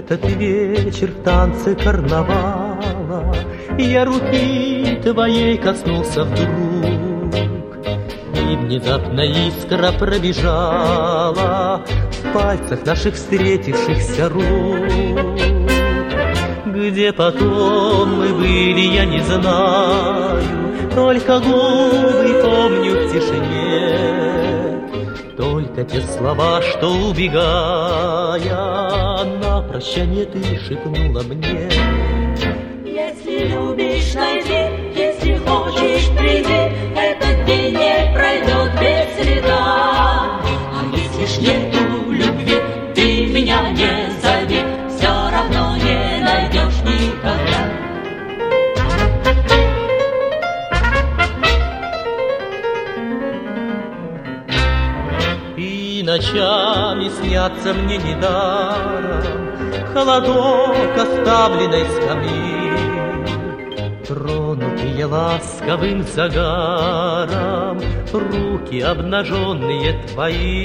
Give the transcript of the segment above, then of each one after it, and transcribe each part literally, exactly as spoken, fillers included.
этот вечер в танце карнавала я руки твоей коснулся вдруг, и внезапно искра пробежала в пальцах наших встретившихся рук. Где потом мы были, я не знаю, только губы помню в тишине, только те слова, что, убегая, на прощание ты шепнула мне. Если любишь, найди, если хочешь, приди, этот день не пройдет без следа. А если ж нету любви, ты меня не зови, все равно не найдешь никогда. И ночами снятся мне недаром холодок оставленной скамьи, тронутые ласковым загаром руки обнаженные твои.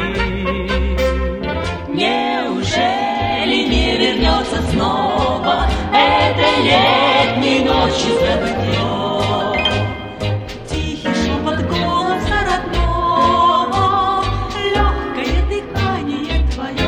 Неужели не вернется снова этой летней ночи забытье? Тихий шепот голоса родного, легкое дыхание твое.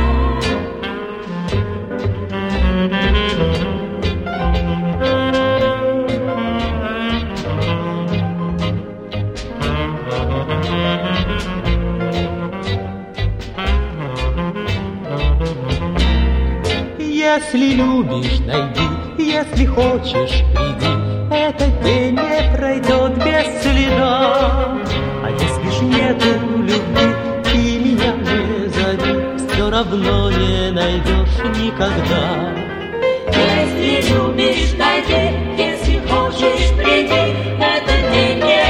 Если любишь, найди, если хочешь, приди, этот день не пройдет без следа. А если ж нету любви, ты меня не зови, все равно не найдешь никогда. Если любишь, найди, если хочешь, приди, этот день не